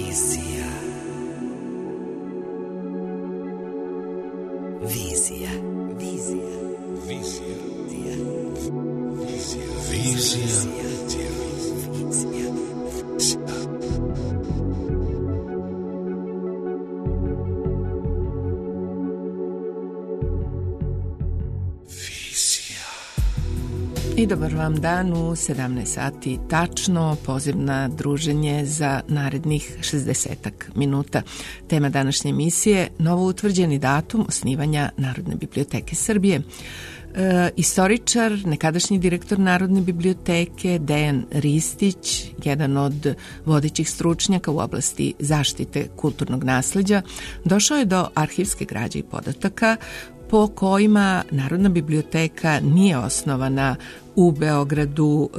I dobar vam dan u 17 sati tačno, poziv na druženje za narednih 60 minuta. Tema današnje emisije, novo utvrđeni datum osnivanja Narodne biblioteke Srbije. Istoričar, nekadašnji direktor Narodne biblioteke Dejan Ristić, jedan od vodećih stručnjaka u oblasti zaštite kulturnog nasleđa, došao je do arhivske građe i podataka po kojima Narodna biblioteka nije osnovana u Beogradu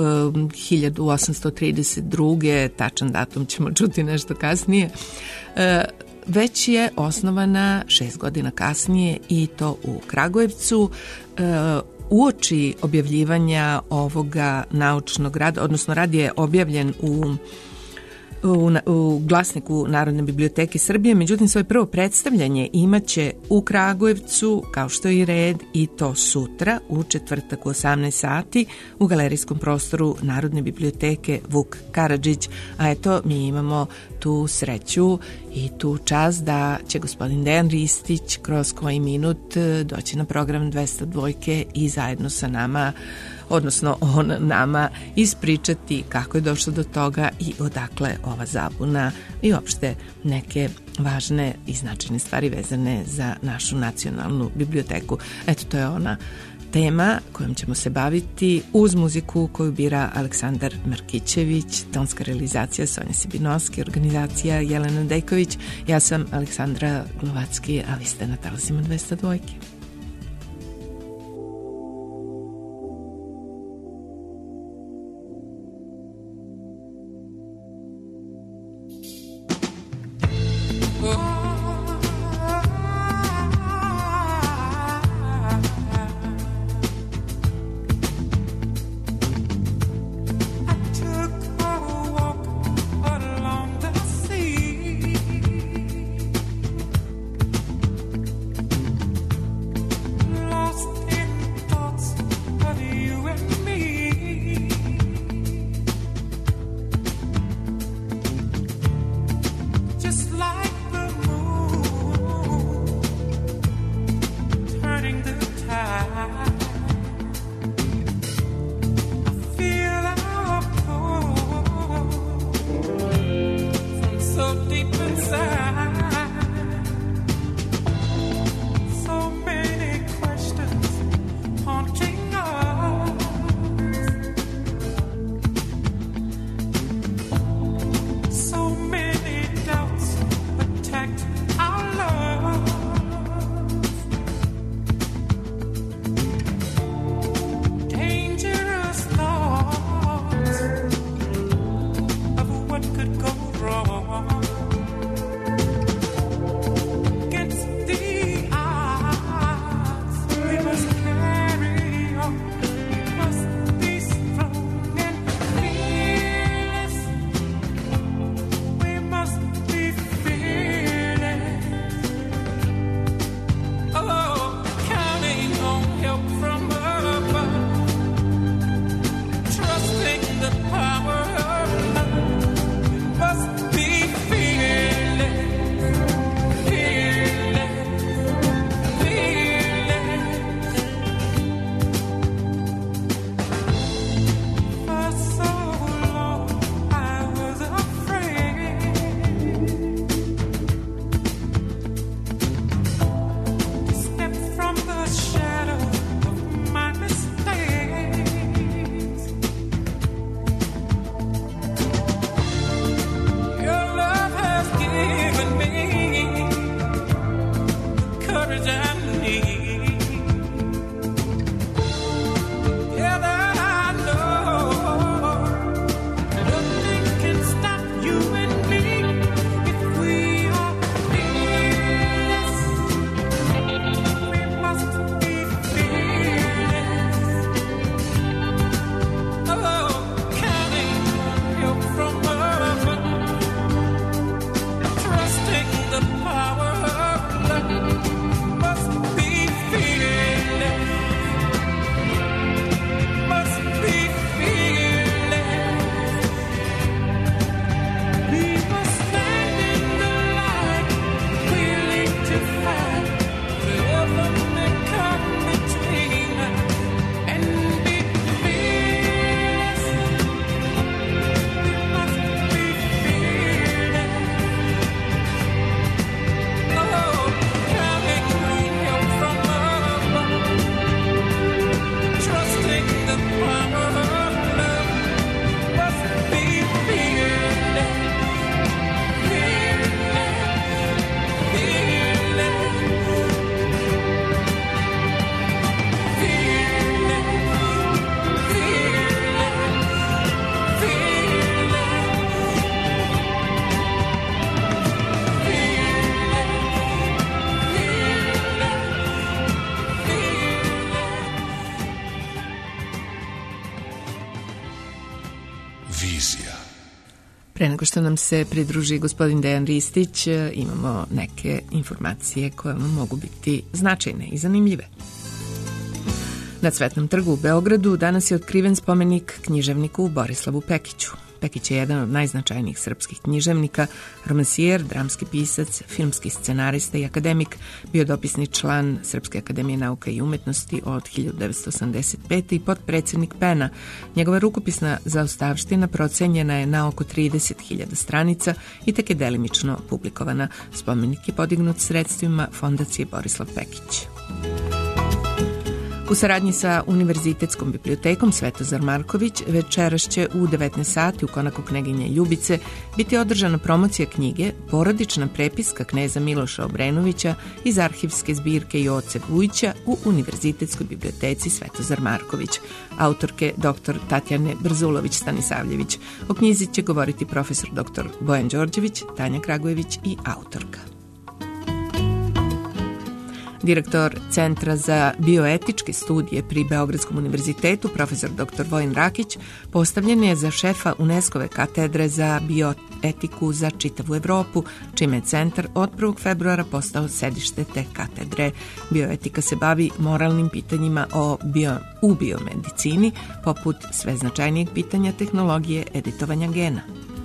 1832. Tačan datum ćemo čuti nešto kasnije, već je osnovana 6 godina kasnije i to u Kragujevcu. Uoči objavljivanja ovoga naučnog rada, odnosno rad je objavljen u glasniku Narodne biblioteke Srbije, međutim svoje prvo predstavljanje imaće u Kragujevcu, kao što je i red, i to sutra u četvrtak u 18 sati u galerijskom prostoru Narodne biblioteke Vuk Karadžić. A eto, mi imamo tu sreću i tu čast da će gospodin Dejan Ristić kroz koji minut doći na program 202 i zajedno sa nama, odnosno on nama, ispričati kako je došlo do toga i odakle ova zabuna i uopšte neke važne i značajne stvari vezane za našu nacionalnu biblioteku. Eto, to je ona tema kojom ćemo se baviti uz muziku koju bira Aleksandar Markićević, tonska realizacija Sonja Sibinovski, organizacija Jelena Dejković. Ja sam Aleksandra Glovacki, a vi ste na talasima 202. Be free. Pre nego što nam se pridruži gospodin Dejan Ristić, imamo neke informacije koje vam mogu biti značajne i zanimljive. Na Cvetnom trgu u Beogradu danas je otkriven spomenik književniku Borislavu Pekiću. Pekić je jedan od najznačajnijih srpskih književnika, romansijer, dramski pisac, filmski scenarista i akademik, bio dopisni član Srpske akademije nauka i umetnosti od 1985. i potpredsjednik PEN-a. Njegova rukopisna zaostavština procenjena je na oko 30.000 stranica i tek je delimično publikovana. Spomenik je podignut sredstvima Fondacije Borislav Pekić. U saradnji sa Univerzitetskom bibliotekom Svetozar Marković večeras će u 19 sati u konaku Kneginje Ljubice biti održana promocija knjige Porodična prepiska kneza Miloša Obrenovića iz arhivske zbirke Joce Vujića u Univerzitetskoj biblioteci Svetozar Marković, autorke dr. Tatjane Brzulović-Stanisavljević. O knjizi će govoriti profesor dr. Bojan Đorđević, Tanja Kragujević i autorka. Direktor Centra za bioetičke studije pri Beogradskom univerzitetu, profesor dr. Vojin Rakić, postavljen je za šefa UNESCO-ve katedre za bioetiku za čitavu Evropu, čime je centar od 1. februara postao sedište te katedre. Bioetika se bavi moralnim pitanjima u biomedicini, poput sve značajnijeg pitanja tehnologije editovanja gena.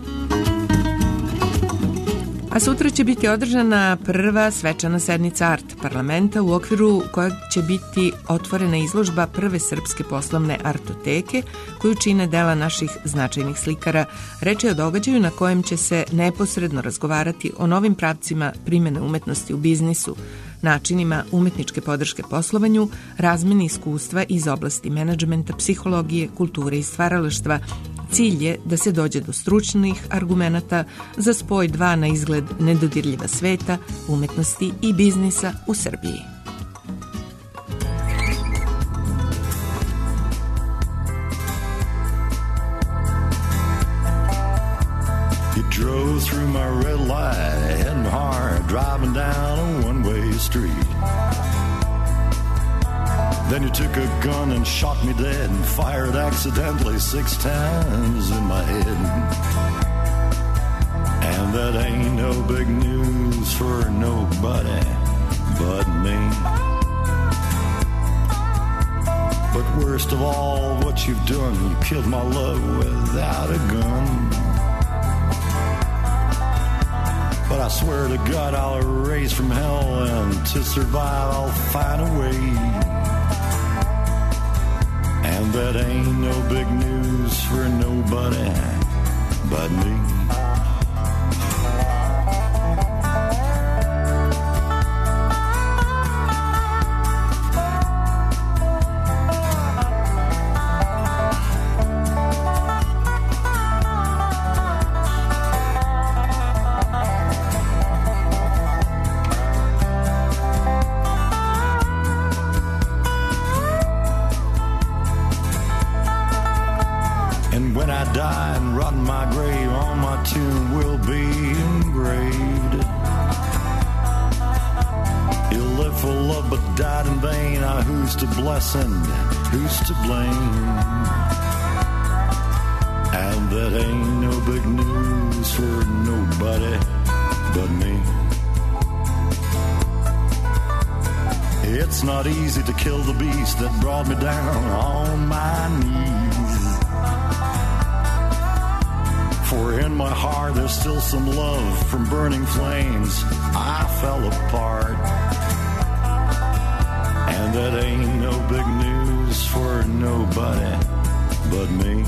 A sutra će biti održana prva svečana sednica Art parlamenta u okviru kojeg će biti otvorena izložba prve srpske poslovne artoteke koju čine dela naših značajnih slikara. Reč je o događaju na kojem će se neposredno razgovarati o novim pravcima primjene umetnosti u biznisu, načinima umetničke podrške poslovanju, razmeni iskustva iz oblasti menadžmenta, psihologije, kulture i stvaralaštva. Cilj je da se dođe do stručnih argumenata za spoj dva na izgled nedodirljiva sveta, umetnosti i biznisa u Srbiji. You drove through my red light, heading hard, driving down a one-way street. Then you took a gun and shot me dead and fired accidentally 6 times in my head. And that ain't no big news for nobody but me. But worst of all, what you've done, you killed my love without a gun. But I swear to God I'll raise from hell, and to survive I'll find a way. And that ain't no big news for nobody but me. And who's to blame? And that ain't no big news for nobody but me. It's not easy to kill the beast that brought me down on my knees. For in my heart there's still some love from burning flames. I fell apart. And that ain't no big news for nobody but me.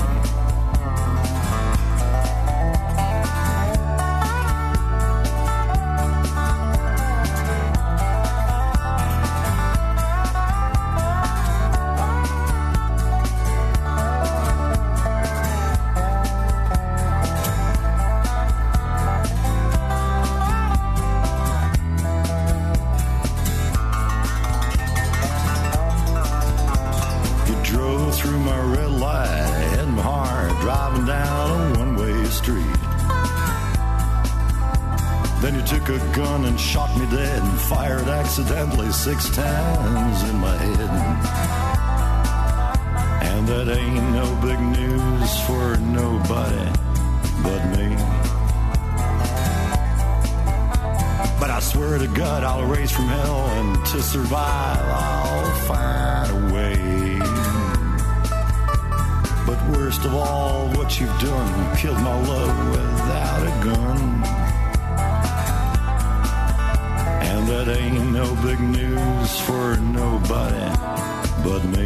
Shot me dead and fired accidentally 6 times in my head. And that ain't no big news for nobody but me. But I swear to God, I'll erase from hell, and to survive, I'll find a way. But worst of all, what you've done, killed my love without a gun. And that ain't no big news for nobody but me.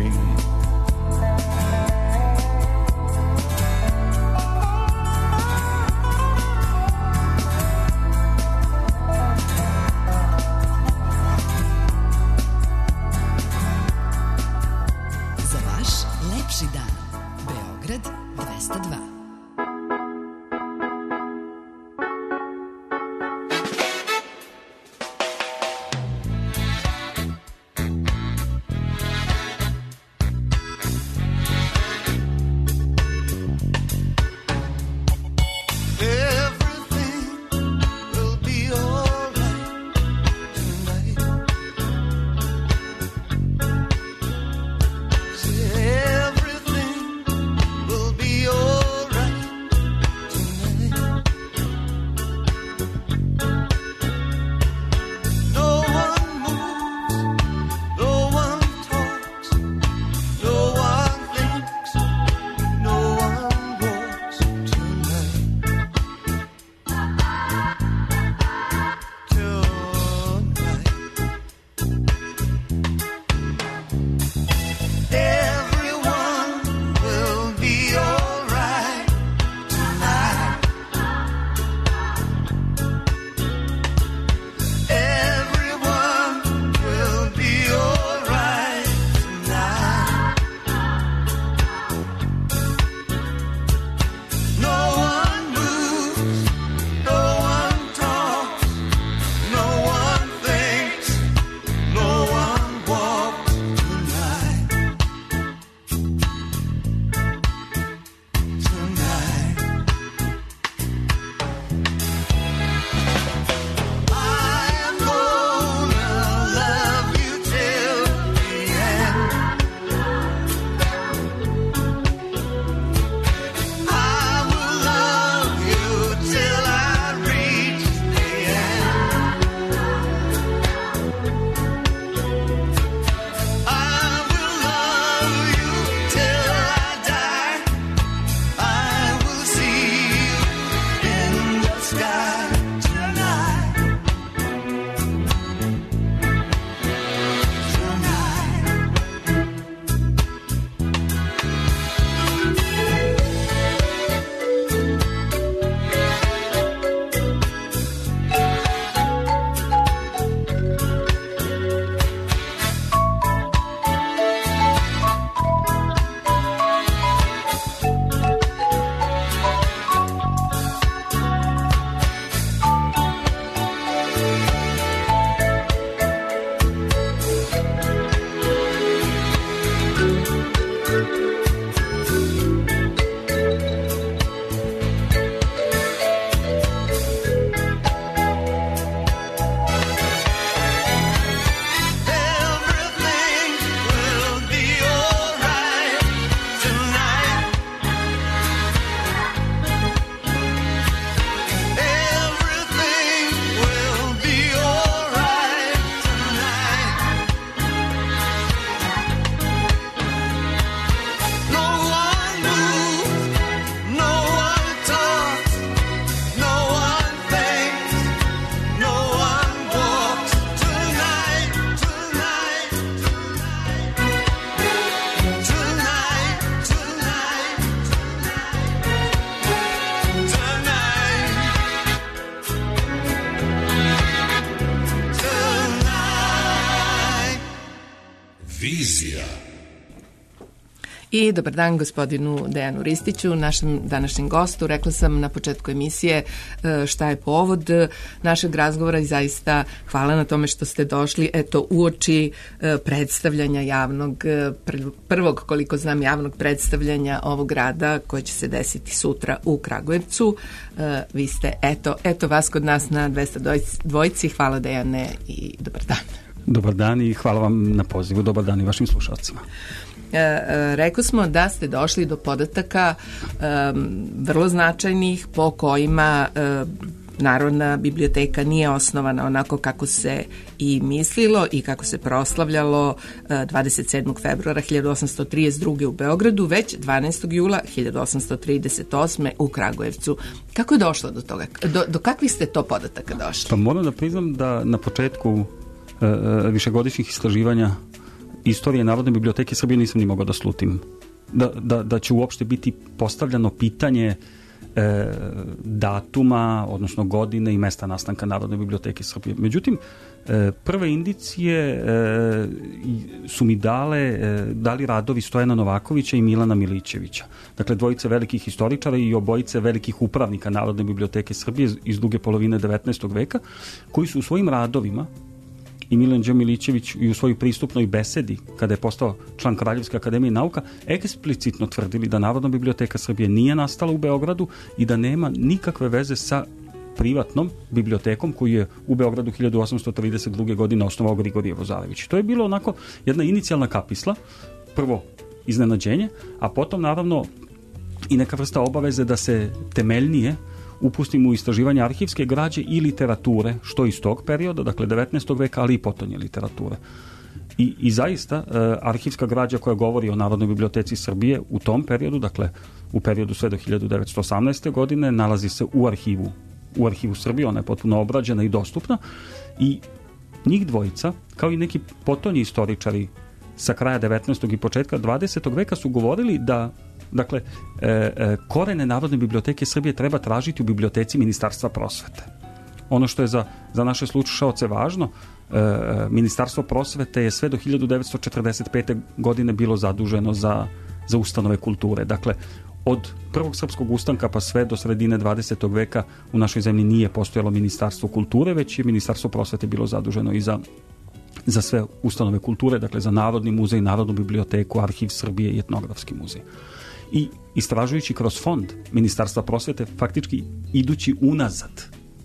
Za vaš lepši dan. Beograd 202. I dobar dan gospodinu Dejanu Ristiću, našem današnjem gostu. Rekla sam na početku emisije šta je povod našeg razgovora i zaista hvala na tome što ste došli uoči predstavljanja javnog, prvog koliko znam javnog predstavljanja ovog rada koje će se desiti sutra u Kragujevcu. Vi ste eto vas kod nas na 202. Hvala Dejane i dobar dan. Dobar dan i hvala vam na pozivu. Dobar dan i vašim slušalcima. rekao smo da ste došli do podataka vrlo značajnih po kojima Narodna biblioteka nije osnovana onako kako se i mislilo i kako se proslavljalo 27. februara 1832. u Beogradu, već 12. jula 1838. u Kragujevcu. Kako je došlo do toga? Do kakvih ste to podataka došli? Pa moram da priznam da na početku višegodišnjih istraživanja istorije Narodne biblioteke Srbije nisam ni mogao da slutim. Da će uopšte biti postavljano pitanje datuma, odnosno godine i mesta nastanka Narodne biblioteke Srbije. Međutim, prve indicije su mi dali radovi Stojana Novakovića i Milana Milićevića. Dakle, dvojice velikih historičara i obojice velikih upravnika Narodne biblioteke Srbije iz druge polovine 19. veka, koji su u svojim radovima, i Milan Đ. Milićević i u svojoj pristupnoj besedi, kada je postao član Kraljevske akademije nauka, eksplicitno tvrdili da Narodna biblioteka Srbije nije nastala u Beogradu i da nema nikakve veze sa privatnom bibliotekom koju je u Beogradu 1832. godine osnovao Grigorije Vozarević. To je bilo onako jedna inicijalna kapisla, prvo iznenađenje, a potom naravno i neka vrsta obaveze da se temeljnije upustimo u istraživanje arhivske građe i literature, što iz tog perioda, dakle 19. veka, ali i potonje literature. I zaista, arhivska građa koja govori o Narodnoj biblioteci Srbije u tom periodu, dakle u periodu sve do 1918. godine, nalazi se u arhivu Srbije, ona je potpuno obrađena i dostupna, i njih dvojica, kao i neki potonji istoričari sa kraja 19. i početka 20. veka su govorili da dakle, korene Narodne biblioteke Srbije treba tražiti u biblioteci Ministarstva prosvete. Ono što je za naše slušaoce važno, Ministarstvo prosvete je sve do 1945. godine bilo zaduženo za ustanove kulture. Dakle, od prvog srpskog ustanka pa sve do sredine 20. veka u našoj zemlji nije postojalo Ministarstvo kulture, već je Ministarstvo prosvete bilo zaduženo i za sve ustanove kulture, dakle za Narodni muzej, Narodnu biblioteku, Arhiv Srbije i Etnografski muzej. I istražujući kroz fond Ministarstva prosvete, faktički idući unazad,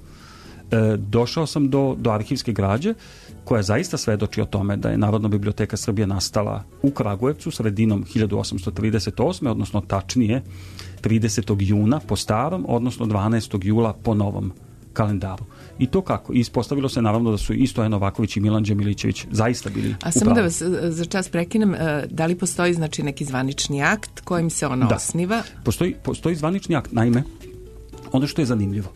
došao sam do arhivske građe koja zaista svedoči o tome da je Narodna biblioteka Srbije nastala u Kragujevcu sredinom 1838. odnosno tačnije 30. juna po starom, odnosno 12. jula po novom kalendaru. I to kako? Ispostavilo se naravno da su i Stojan Novaković i Milan Đ. Milićević zaista bili A samo da vas za čas prekinem, da li postoji znači neki zvanični akt kojim se ono osniva? Postoji zvanični akt, naime, ono što je zanimljivo.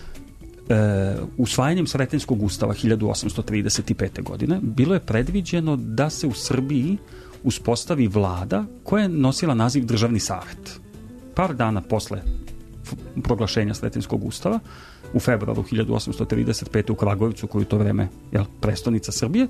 Usvajanjem Sretenskog ustava 1835. godine bilo je predviđeno da se u Srbiji uspostavi vlada koja je nosila naziv Državni savet. Par dana posle proglašenja Sretenskog ustava, u februaru 1835. u Kragujevcu, koji u to vreme je prestonica Srbije,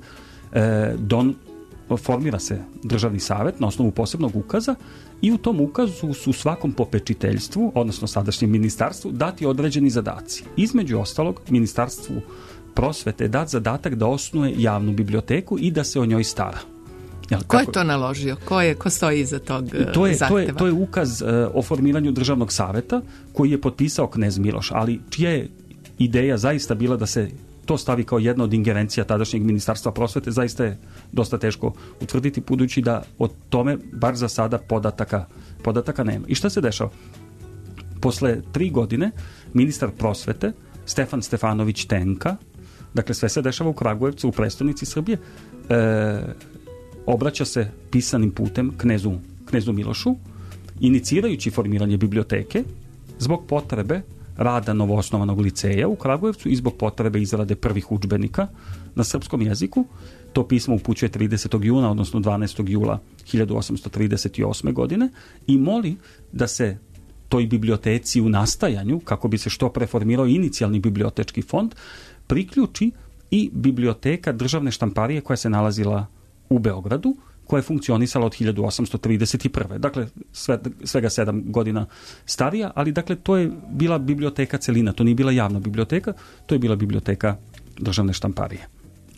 formira se Državni savet na osnovu posebnog ukaza i u tom ukazu su svakom popečiteljstvu, odnosno sadašnjem ministarstvu, dati određeni zadaci. Između ostalog, Ministarstvu prosvete je dat zadatak da osnuje javnu biblioteku i da se o njoj stara. Ko je to naložio? Ko stoji iza tog zahteva? To je ukaz o formiranju Državnog saveta koji je potpisao knez Miloš, ali čija je ideja zaista bila da se to stavi kao jedna od ingerencija tadašnjeg Ministarstva prosvete, zaista je dosta teško utvrditi, budući da o tome, bar za sada, podataka nema. I šta se dešava? Posle 3 godine ministar prosvete, Stefan Stefanović Tenka, dakle sve se dešava u Kragujevcu, u prestonici Srbije, obraća se pisanim putem knezu Milošu, inicirajući formiranje biblioteke zbog potrebe rada novoosnovanog liceja u Kragujevcu i zbog potrebe izrade prvih udžbenika na srpskom jeziku. To pismo upućuje 30. juna, odnosno 12. jula 1838. godine i moli da se toj biblioteci u nastajanju, kako bi se što preformirao inicijalni bibliotečki fond, priključi i biblioteka državne štamparije koja se nalazila u Beogradu, koja je funkcionisala od 1831. Dakle, svega 7 godina starija, ali dakle to je bila biblioteka celina, to nije bila javna biblioteka, to je bila biblioteka državne štamparije.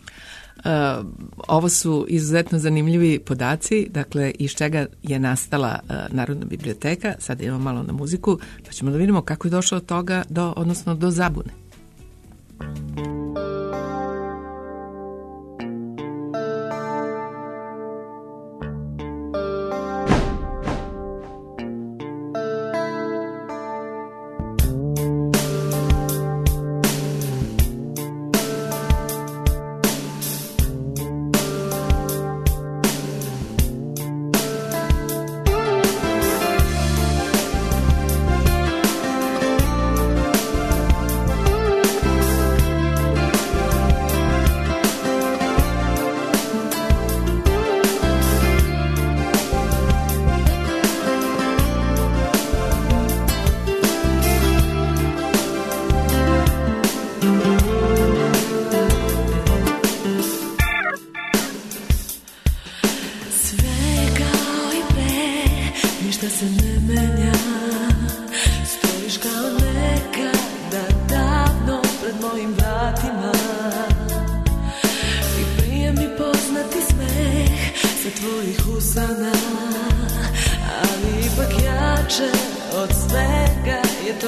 Ovo su izuzetno zanimljivi podaci, dakle iz čega je nastala Narodna biblioteka. Sad idemo malo na muziku, pa ćemo da vidimo kako je došlo od toga do zabune.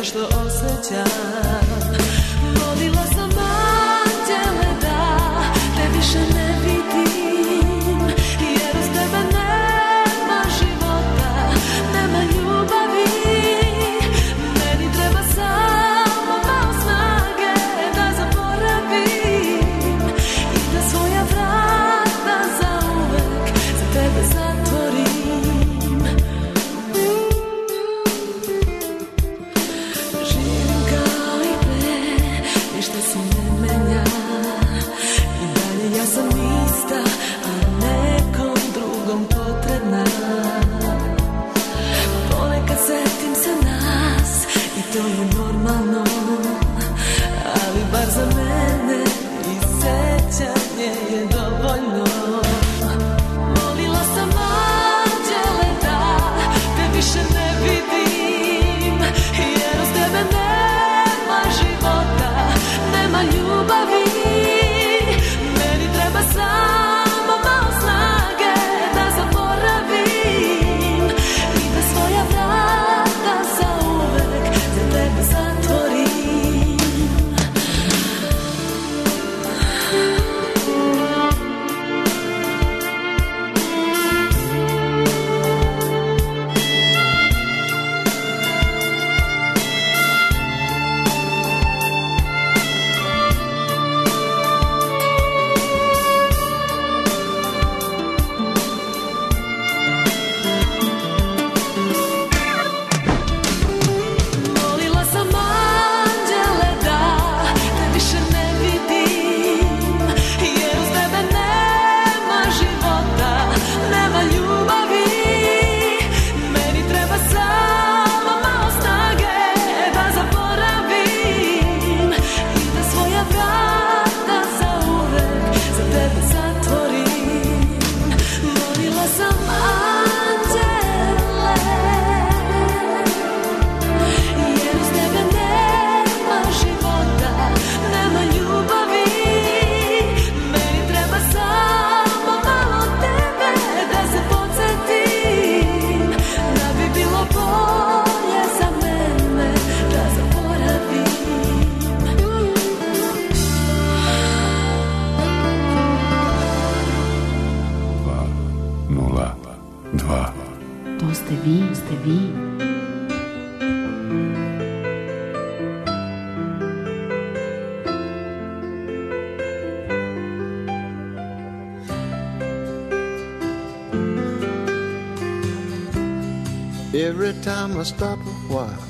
nešto što osjećam. Molila sam anđele da te više ne vidim, jer uz tebe nema života, nema ljubavi. Meni treba samo malo snage da zaboravim i da svoja vrata zauvek za tebe zatvorim. Živim kao i pre, ništa se ne menja, i dalje ja sam ista, a nekom drugom potrebna. Ponekad setim se nas i to je normalno, ali bar za mene i sećanje je dovoljno. Molila sam anđele da te više ne vidim, jer uz tebe nema života, nema ljubavi. Meni treba samo malo snage da zaboravim i da svoja vrata zauvek za tebe zatvorim. Molila sam anđele da te više ne vidim, jer uz tebe nema života, nema ljubavi. Meni treba samo malo snage da zaboravim i da svoja vrata zauvek za tebe zatvorim. Molila sam anđele, jer uz tebe nema života, nema ljubavi. Meni treba samo malo tebe da se podsjetim, da bi bilo bolje za mene da zaboravim. 202. To ste vi, ste vi. Every time I stop a while,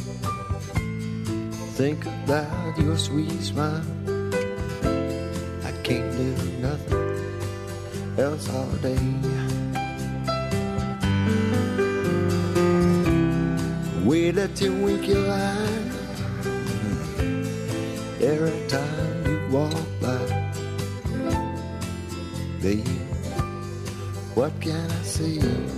think about your sweet smile. I can't do nothing else all day. Wait till you wink your eye every time you walk by. Baby, what can I say?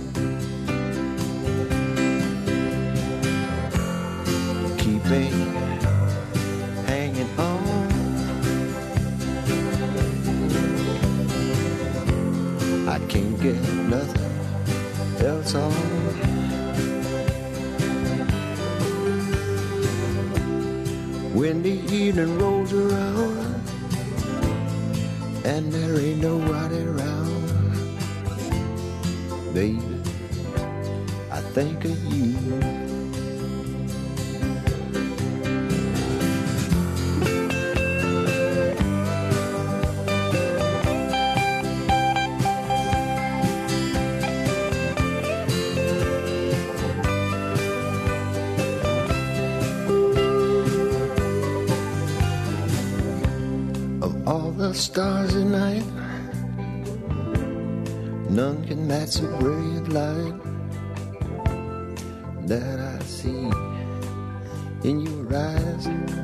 Keep me hanging on. I can't get nothing else on. When the evening rolls around and there ain't nobody around, baby, I think of you. Stars at night, none can match the brilliant light that I see in your eyes.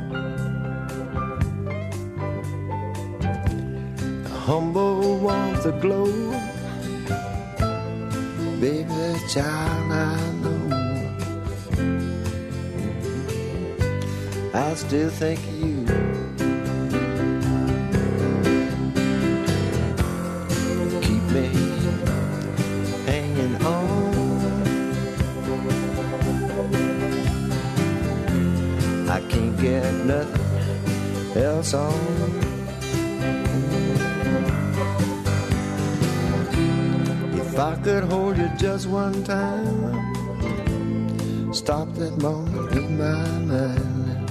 The humble warmth, the glow, baby, that child I know. I still think of you. Hanging on. else on. If I could hold you just one time, stop that moment in my mind.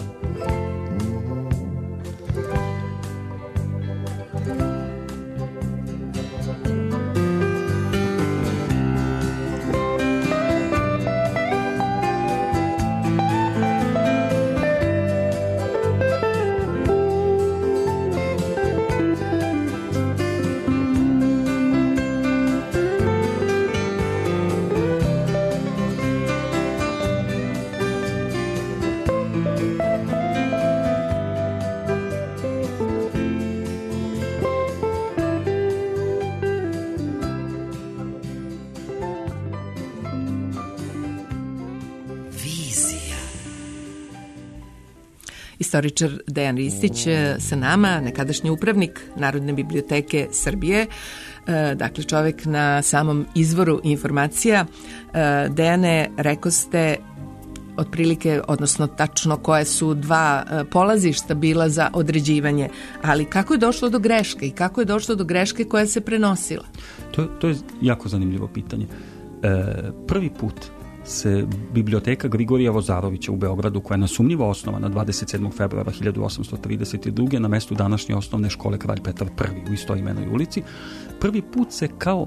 Istoričar Dejan Ristić sa nama, nekadašnji upravnik Narodne biblioteke Srbije, dakle čovek na samom izvoru informacija. Dejane, rekao ste otprilike, odnosno tačno koje su dva polazišta bila za određivanje, ali kako je došlo do greške i kako je došlo do greške koja se prenosila? To je jako zanimljivo pitanje. Prvi put se biblioteka Grigorija Vozarovića u Beogradu, koja je nasumnjivo osnovana 27. februara 1832. na mestu današnje osnovne škole Kralj Petar I u istoimenoj ulici, prvi put se kao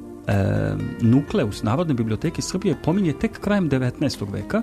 nukleus Narodne biblioteke Srbije pominje tek krajem 19. veka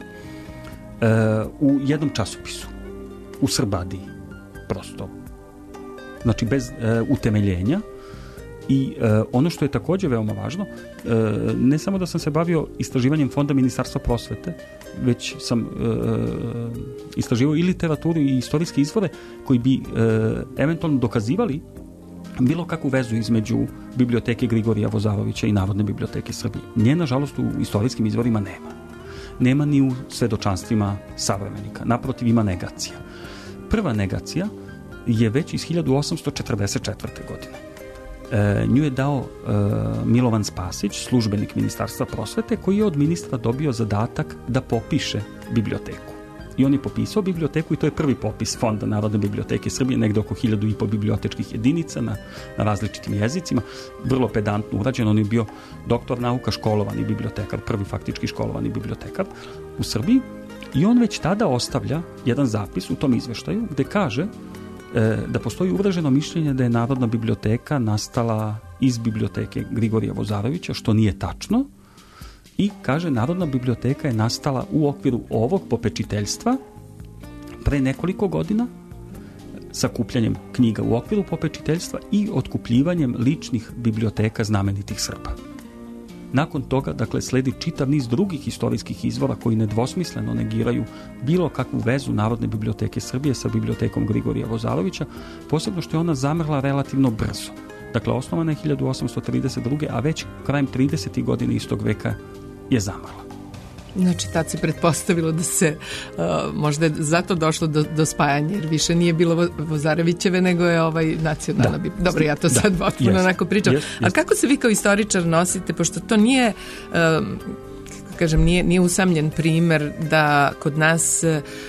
u jednom časopisu u Srbadiji, prosto, znači bez utemeljenja. I ono što je također veoma važno, ne samo da sam se bavio istraživanjem fonda Ministarstva prosvete, već sam istraživao i literaturu i istorijske izvore koji bi eventualno dokazivali bilo kakvu vezu između biblioteke Grigorija Vozarovića i Narodne biblioteke Srbije. Nje, nažalost, u istorijskim izvorima nema. Nema ni u svedočanstvima savremenika. Naprotiv, ima negacija. Prva negacija je već iz 1844. godine. Nju je dao Milovan Spasić, službenik Ministarstva prosvete, koji je od ministra dobio zadatak da popiše biblioteku. I on je popisao biblioteku i to je prvi popis fonda Narodne biblioteke Srbije, negde oko 1500 bibliotečkih jedinica na različitim jezicima, vrlo pedantno urađen. On je bio doktor nauka, školovani bibliotekar, prvi faktički školovani bibliotekar u Srbiji, i on već tada ostavlja jedan zapis u tom izveštaju gde kaže da postoji uvreženo mišljenje da je Narodna biblioteka nastala iz biblioteke Grigorija Vozarovića, što nije tačno, i kaže Narodna biblioteka je nastala u okviru ovog popečiteljstva pre nekoliko godina, sakupljanjem knjiga u okviru popečiteljstva i otkupljivanjem ličnih biblioteka znamenitih Srba. Nakon toga, dakle, sledi čitav niz drugih istorijskih izvora koji nedvosmisleno negiraju bilo kakvu vezu Narodne biblioteke Srbije sa bibliotekom Grigorija Vozarovića, posebno što je ona zamrla relativno brzo. Dakle, osnovana je 1832. a već krajem 30. godine istog veka je zamrla. Znači, tad se pretpostavilo da se možda je zato došlo do spajanja, jer više nije bilo Vozarevićeve, nego je nacionalna biblioteka. Dobro, ja to sad potpuno onako pričam. A kako se vi kao istoričar nosite, pošto to nije, kažem, nije usamljen primer da kod nas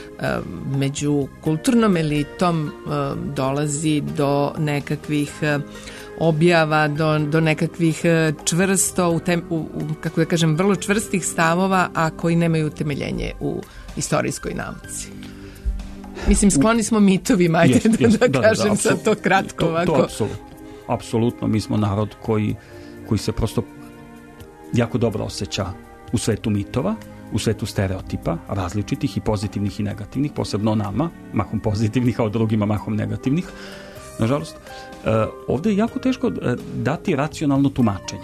među kulturnom elitom dolazi do nekakvih objava, do nekakvih čvrsto, kako da kažem, vrlo čvrstih stavova, a koji nemaju utemeljenje u istorijskoj nauci. Mislim, skloni smo mitovima, ajde da kažem sad to kratko ovako. To apsolutno. Mi smo narod koji se prosto jako dobro osjeća u svetu mitova, u svetu stereotipa, različitih i pozitivnih i negativnih, posebno nama, mahom pozitivnih, a od drugima mahom negativnih. Nažalost, ovdje je jako teško dati racionalno tumačenje.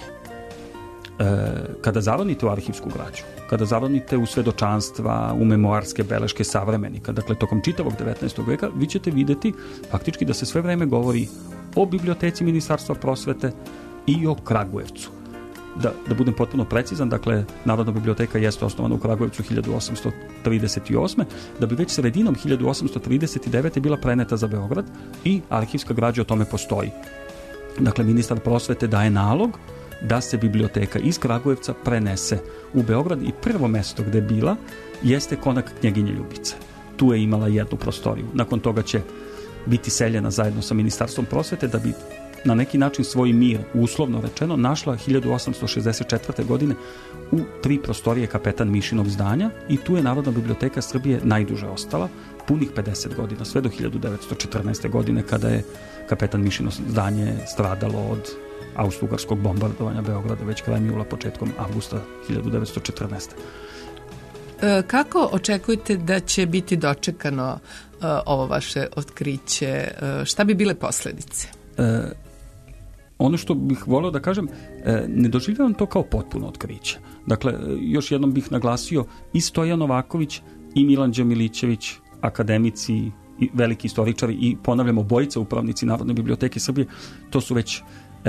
Kada zaronite u arhivsku građu, kada zaronite u svedočanstva, u memoarske beleške savremenika, dakle tokom čitavog 19. veka, vi ćete vidjeti faktički da se sve vreme govori o biblioteci Ministarstva prosvete i o Kragujevcu. Da budem potpuno precizan, dakle, Narodna biblioteka jeste osnovana u Kragujevcu 1838. da bi već sredinom 1839. bila preneta za Beograd i arhivska građa o tome postoji. Dakle, ministar prosvete daje nalog da se biblioteka iz Kragujevca prenese u Beograd i prvo mesto gde je bila jeste konak knjeginje Ljubice. Tu je imala jednu prostoriju. Nakon toga će biti seljena zajedno sa Ministarstvom prosvete da bi na neki način svoj mir, uslovno rečeno, našla 1864. godine u 3 prostorije Kapetan Mišinog zdanja i tu je Narodna biblioteka Srbije najduže ostala, punih 50 godina, sve do 1914. godine kada je Kapetan Mišino zdanje stradalo od austrougarskog bombardovanja Beograda već krajem jula, početkom avgusta 1914. Kako očekujete da će biti dočekano ovo vaše otkriće? Šta bi bile posledice? Ono što bih voleo da kažem, ne doživljavam to kao potpuno otkriće. Dakle, još jednom bih naglasio i Stojan Novaković i Milan Đemilićević, akademici i veliki istoričari i ponavljamo obojica upravnici Narodne biblioteke Srbije, to su već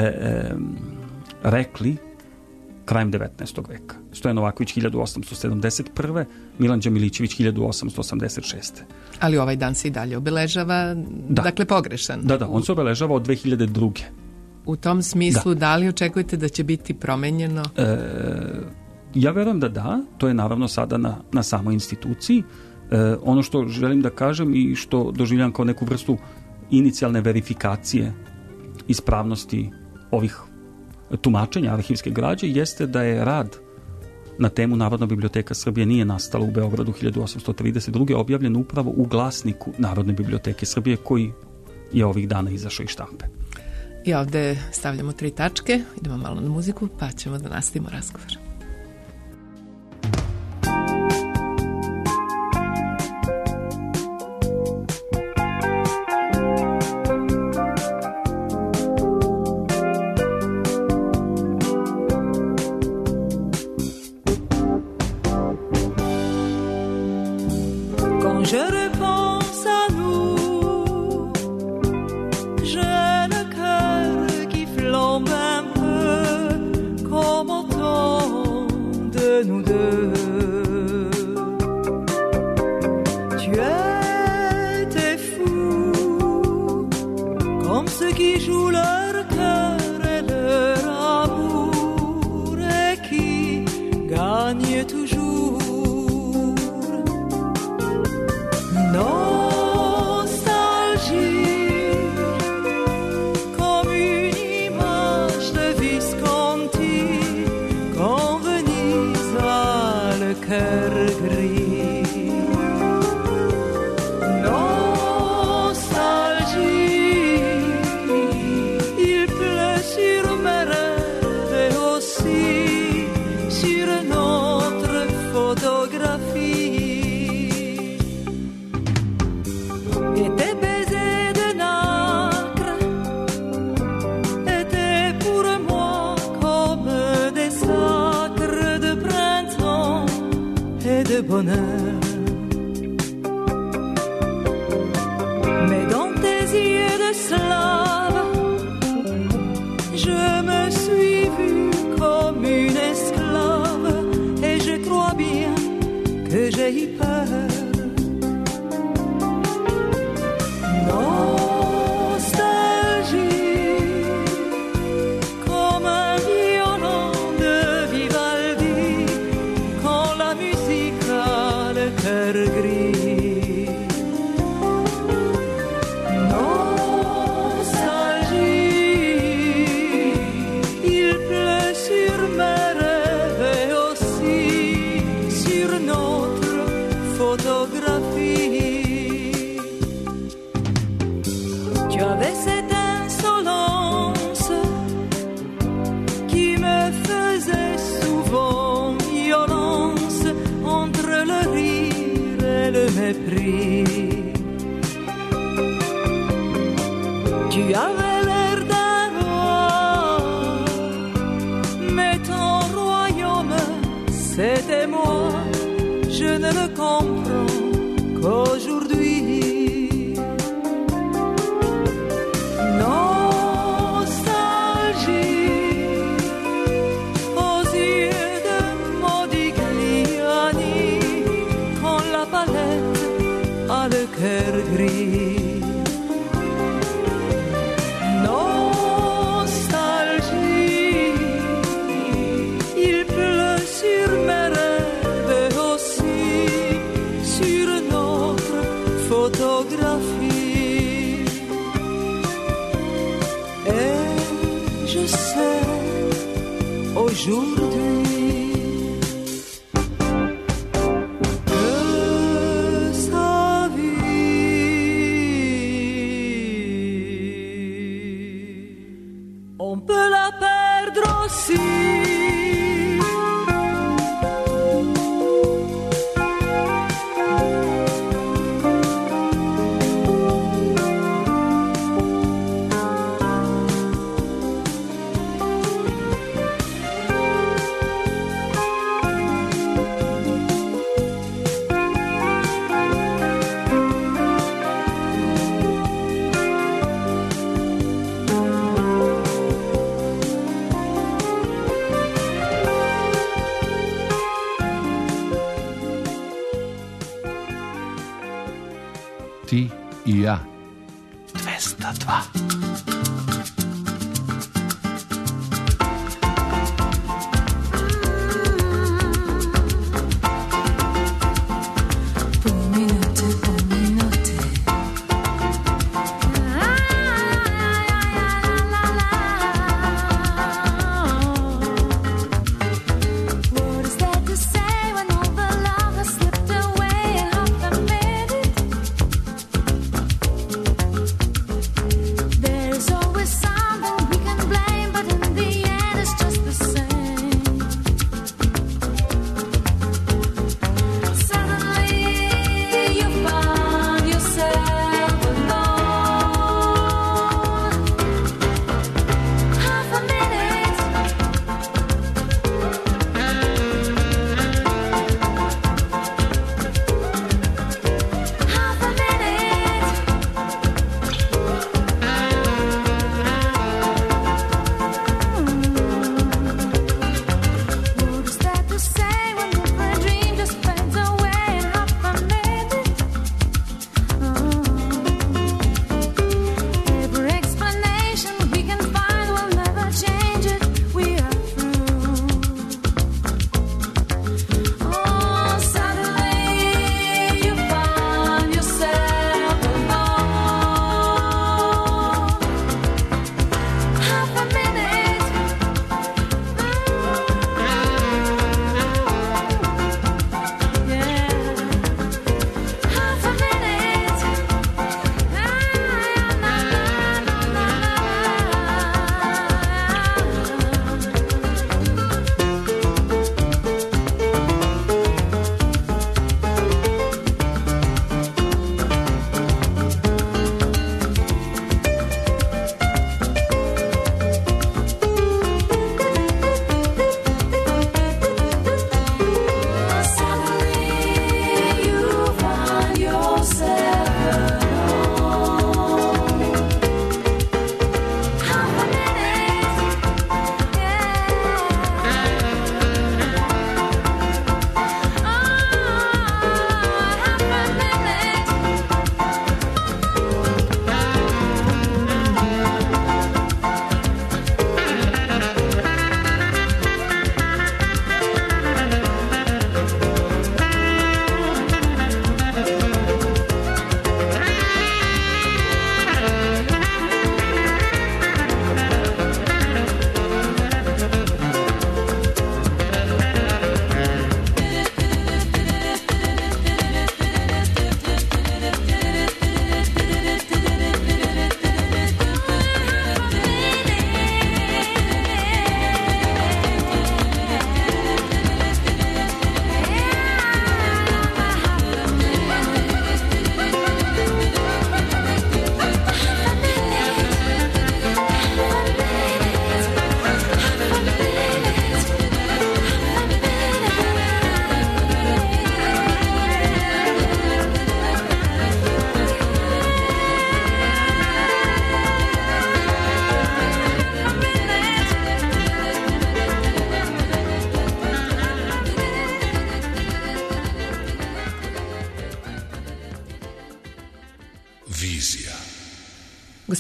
rekli krajem 19. veka. Stojan Novaković 1871. Milan Đemilićević 1886. Ali ovaj dan se i dalje obeležava, dakle pogrešan. Da, on se obeležava od 2002. U tom smislu, da li očekujete da će biti promenjeno? Ja verujem da, to je naravno sada na samoj instituciji. Ono što želim da kažem i što doživljam kao neku vrstu inicijalne verifikacije ispravnosti ovih tumačenja arhivske građe jeste da je rad na temu Narodna biblioteka Srbije nije nastala u Beogradu 1832. objavljen upravo u glasniku Narodne biblioteke Srbije koji je ovih dana izašao iz štampe. I ovde stavljamo 3 tačke, idemo malo na muziku pa ćemo da nastavimo razgovor. Il pleut sur mes rêves aussi, sur Ti i ja. 202. There's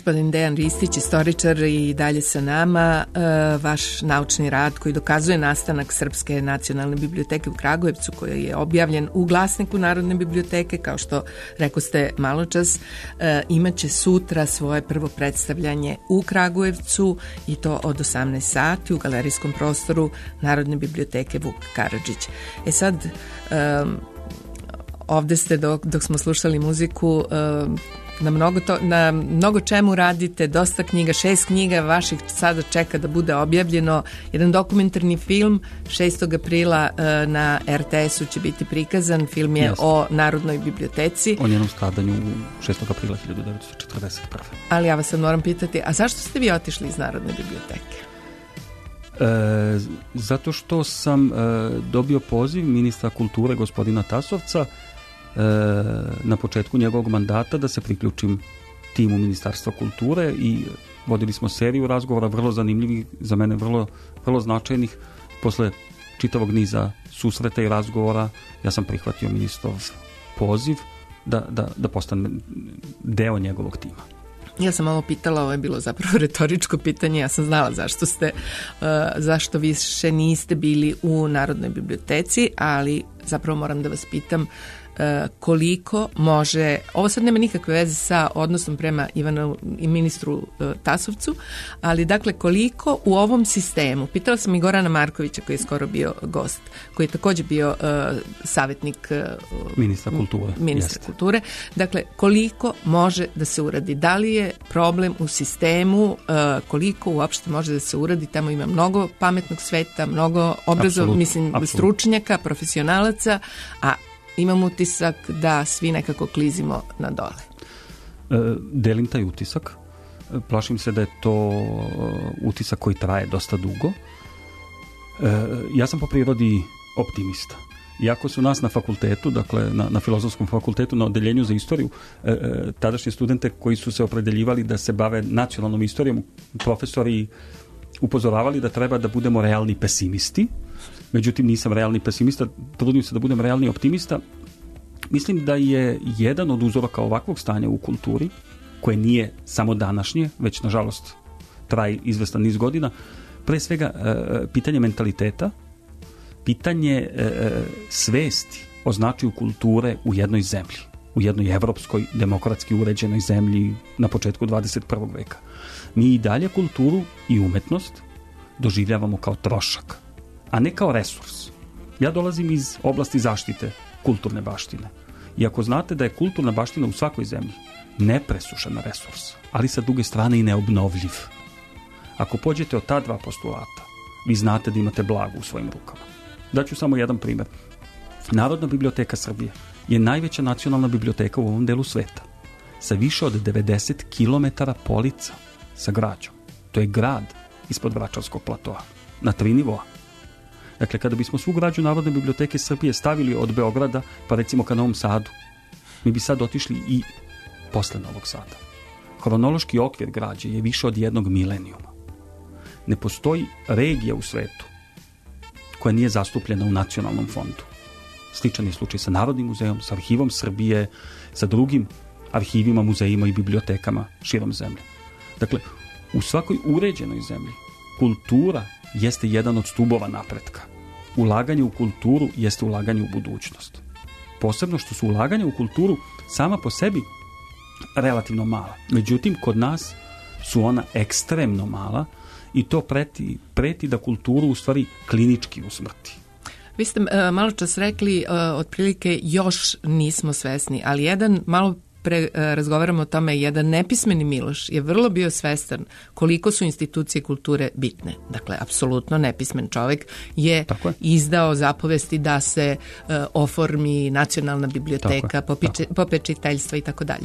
Gospodin Dejan Ristić, istoričar, i dalje sa nama. Vaš naučni rad koji dokazuje nastanak Srpske nacionalne biblioteke u Kragujevcu, koji je objavljen u Glasniku Narodne biblioteke, kao što rekoste maločas, imaće sutra svoje prvo predstavljanje u Kragujevcu, i to od 18 sati u galerijskom prostoru Narodne biblioteke Vuk Karadžić. Sad, ovde ste dok smo slušali muziku, na mnogo čemu radite, dosta knjiga, 6 knjiga vaših sada čeka da bude objavljeno, jedan dokumentarni film 6. aprila na RTS-u će biti prikazan, film je o Narodnoj biblioteci. O njenom stradanju 6. aprila 1941. Ali ja vas sad moram pitati, a zašto ste vi otišli iz Narodne biblioteke? Zato što sam dobio poziv ministra kulture gospodina Tasovca na početku njegovog mandata da se priključim timu Ministarstva kulture, i vodili smo seriju razgovora vrlo zanimljivih, za mene vrlo značajnih. Posle čitavog niza susreta i razgovora ja sam prihvatio ministrov poziv da postanem deo njegovog tima. Ja sam ovo pitala, ovo je bilo zapravo retoričko pitanje, ja sam znala zašto više niste bili u Narodnoj biblioteci, ali zapravo moram da vas pitam koliko može, ovo sad nema nikakve veze sa odnosom prema Ivanu i ministru Tasovcu, ali dakle koliko u ovom sistemu, pitala sam i Gorana Markovića koji je skoro bio gost, koji je također bio savjetnik ministra kulture, dakle koliko može da se uradi, da li je problem u sistemu, koliko uopšte može da se uradi, tamo ima mnogo pametnog sveta, mnogo stručnjaka, profesionalaca, a imam utisak da svi nekako klizimo na dole. Delim taj utisak. Plašim se da je to utisak koji traje dosta dugo. Ja sam po prirodi optimista. Iako su nas na fakultetu, dakle na Filozofskom fakultetu, na odeljenju za istoriju, tadašnje studente koji su se opredeljivali da se bave nacionalnom istorijom, profesori upozoravali da treba da budemo realni pesimisti. Međutim, nisam realni pesimista, trudim se da budem realni optimista. Mislim da je jedan od uzoraka ovakvog stanja u kulturi, koje nije samo današnje, već nažalost traje izvestan niz godina, pre svega pitanje mentaliteta, pitanje svesti o značaju kulture u jednoj zemlji, u jednoj evropskoj, demokratski uređenoj zemlji na početku 21. veka. Mi i dalje kulturu i umetnost doživljavamo kao trošak, a ne kao resurs. Ja dolazim iz oblasti zaštite kulturne baštine. I ako znate da je kulturna baština u svakoj zemlji nepresušan resurs, ali sa druge strane i neobnovljiv. Ako pođete od ta dva postulata, vi znate da imate blago u svojim rukama. Daću samo jedan primjer. Narodna biblioteka Srbije je najveća nacionalna biblioteka u ovom delu sveta, sa više od 90 km polica sa građom. To je grad ispod Vračarskog platoa, na 3 nivoa. Dakle, kada bismo svu građu Narodne biblioteke Srbije stavili od Beograda, pa recimo ka Novom Sadu, mi bi sad otišli i posle Novog Sada. Hronološki okvir građe je više od 1 milenijuma. Ne postoji regija u svetu koja nije zastupljena u nacionalnom fondu. Sličan je slučaj sa Narodnim muzejom, sa Arhivom Srbije, sa drugim arhivima, muzejima i bibliotekama širom zemlje. Dakle, u svakoj uređenoj zemlji kultura jeste jedan od stubova napretka. Ulaganje u kulturu jeste ulaganje u budućnost. Posebno što su ulaganja u kulturu sama po sebi relativno mala. Međutim, kod nas su ona ekstremno mala i to preti da kulturu u stvari klinički usmrti. Vi ste malo čas rekli, otprilike još nismo svesni, ali malo razgovaramo o tome, jedan nepismeni Miloš je vrlo bio svestan koliko su institucije kulture bitne. Dakle, apsolutno nepismen čovjek je izdao zapovesti da se oformi nacionalna biblioteka, popečiteljstva i tako dalje.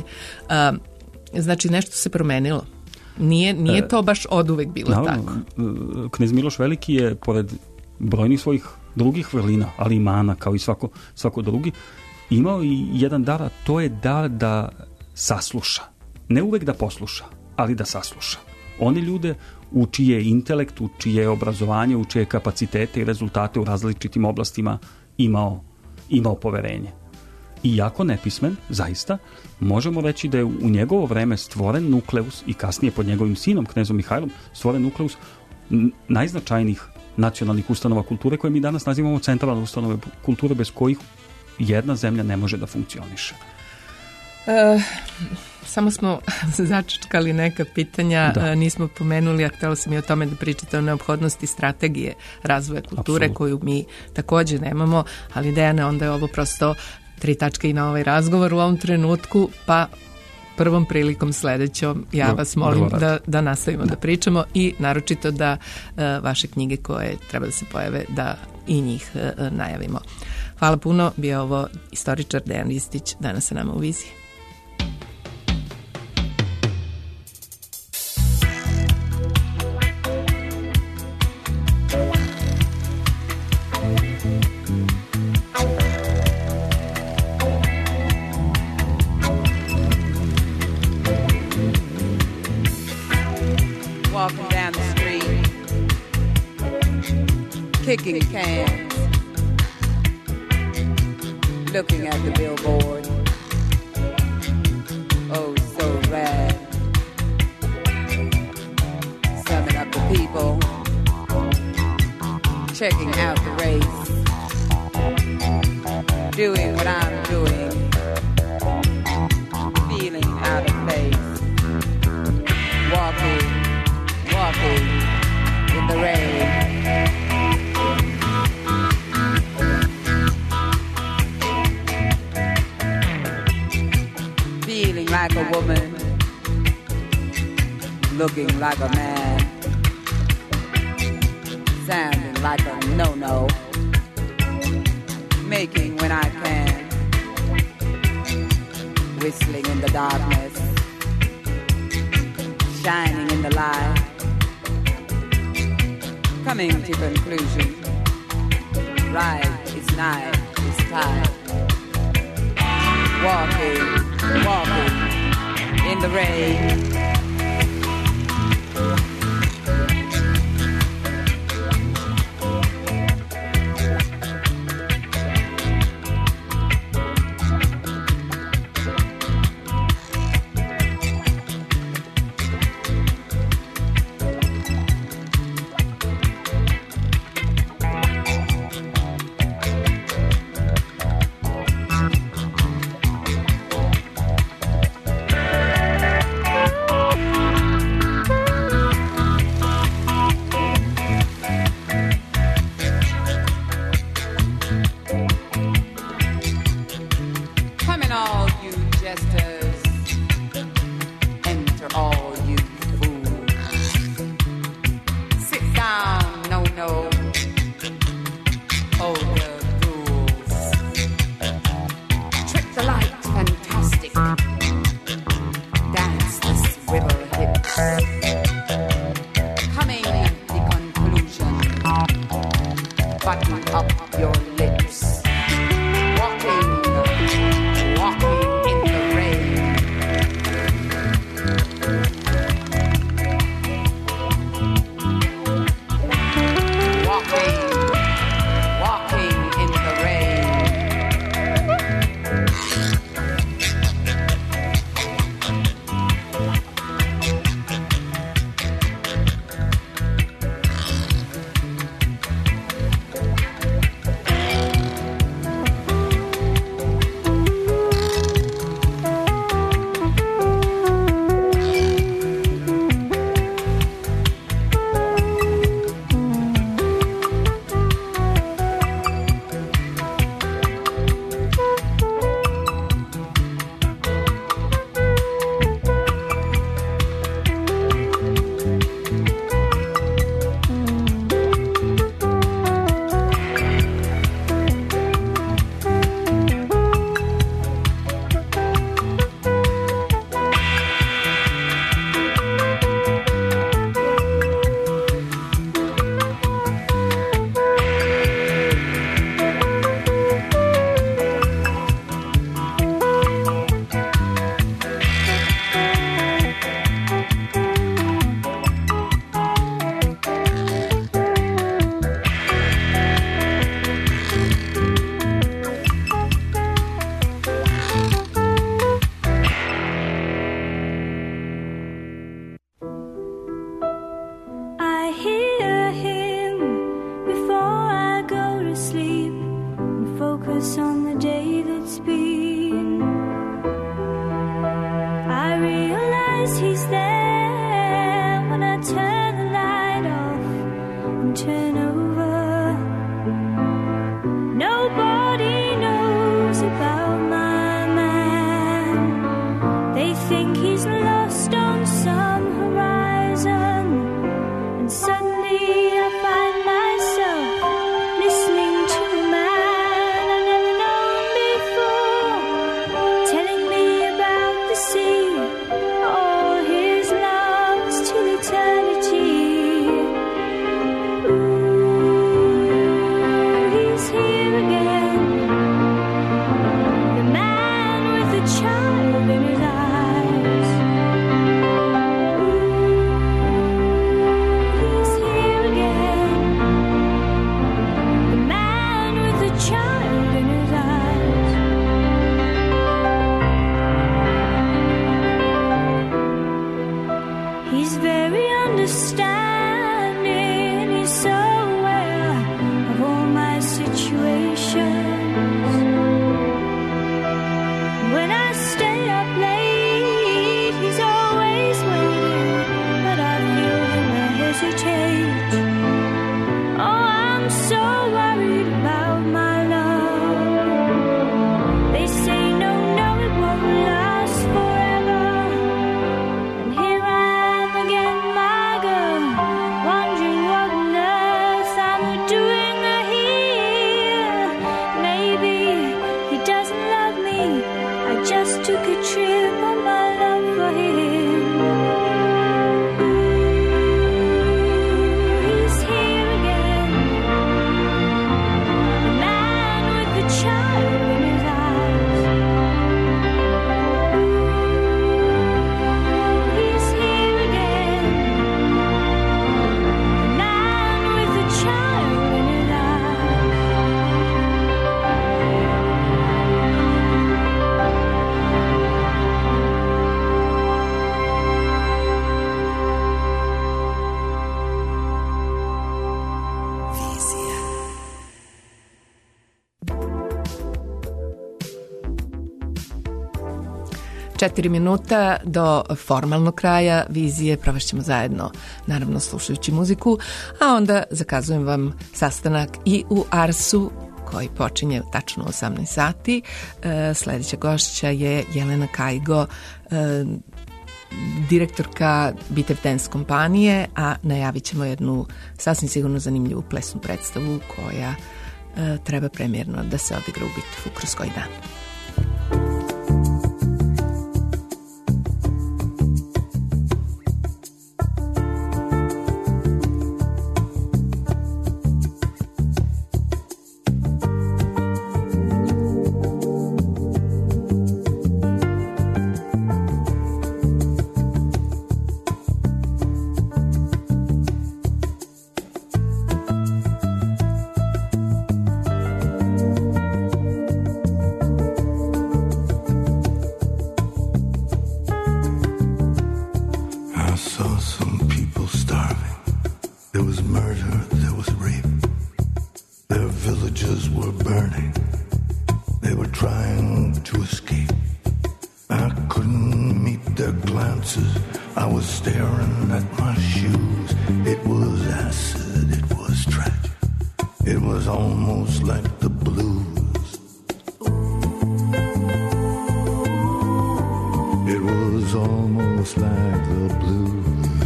Znači, nešto se promenilo. Nije to baš oduvek bilo tako. Knez Miloš Veliki je, pored brojnih svojih drugih vrlina, ali i mana, kao i svako drugi, imao i jedan dar, a to je dar da sasluša. Ne uvek da posluša, ali da sasluša. One ljude u čije intelekt, u čije obrazovanje, u čije kapacitete i rezultate u različitim oblastima imao poverenje. i jako nepismen, zaista, možemo reći da je u njegovo vreme stvoren nukleus i kasnije pod njegovim sinom, knezom Mihajlom, stvoren nukleus najznačajnijih nacionalnih ustanova kulture koje mi danas nazivamo centralne ustanove kulture bez kojih jedna zemlja ne može da funkcioniše. Samo smo začečkali neka pitanja, nismo pomenuli, a htjela sam i o tome da pričate o neophodnosti strategije razvoja kulture. Absolutno. Koju mi također nemamo, ali Dejane, onda je ovo prosto 3 tačke i na ovaj razgovor u ovom trenutku, pa prvom prilikom sledećom ja vas molim da nastavimo da pričamo i naročito da vaše knjige koje treba da se pojave, da i njih najavimo. Hvala puno, bio ovo istoričar Dejan Ristić danas sa nama u Viziji. Kicking cans, looking at the billboard, oh so rad, summing up the people, checking out the race, doing what I'm doing, feeling out of place, walking in the rain. Like a woman, looking like a man, sounding like a no-no, making when I can, whistling in the darkness, shining in the light, coming to conclusion, right is night is time, walking in the rain. focus on the day that's been. I realize he's there when I turn the light off and turn over. Nobody knows about my man. They think he's lost on some horizon, and suddenly I find myself listening to a man I've never known before, telling me about the sea, all his loves till eternity. Ooh, he's here again, the man with the child in his eyes. Ooh, he's here again, the man with the child in his eyes. He's very understanding, he's so aware of all my situations. When I stay up late, he's always waiting, but I feel him hesitate. Oh, I'm so worried about my love. They say no, it won't last forever. And here I am again, my girl, wondering what on earth I'm doing here. Maybe he doesn't love me, I just took a trip on my love for him. Ooh, he's here again, the man with the child in his eyes. Ooh, he's here again, the man with the child in his eyes. Četiri minuta do formalnog kraja vizije, provešćemo zajedno, naravno slušajući muziku, a onda zakazujem vam sastanak i u Arsu koji počinje tačno u 18 sati. Sledeća gošća je Jelena Kajgo, direktorka Bitev Dance kompanije, a najavit ćemo jednu sasvim sigurno zanimljivu plesnu predstavu koja treba premijerno da se odigra u Bitevu kroz koji dan. I saw some people starving. There was murder, there was rape. Their villages were burning. They were trying to escape. I couldn't meet their glances. I was staring at my shoes. It was acid, it was tragic. It was almost like the blues. It was almost like the blues.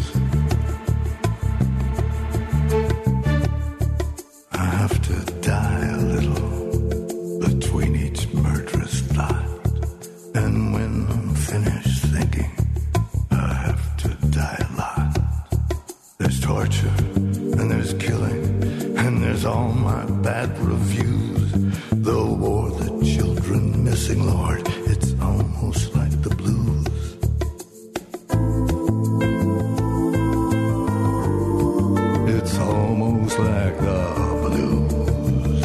I have to die a little between each murderous thought. And when I'm finished thinking, I have to die a lot. There's torture, and there's killing, and there's all my bad reviews. The war, the children missing, Lord, it's almost like the blues. It's almost like the blues.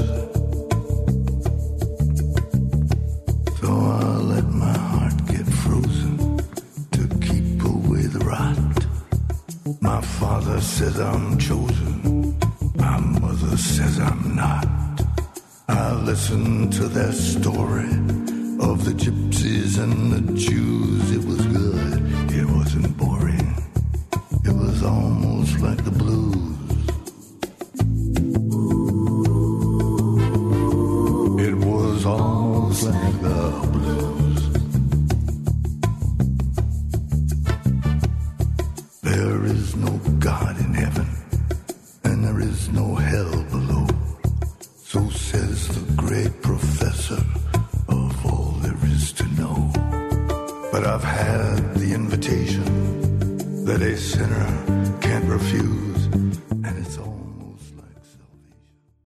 So I let my heart get frozen to keep away the rot. My father says I'm chosen. My mother says I'm not. I listened to their story of the gypsies and the Jews. It was good, it wasn't boring. It was almost like the blues. It was almost like the blues. There is no God in heaven, and there is no hell below. So says the great professor of all there is to know. But I've had the invitation that a sinner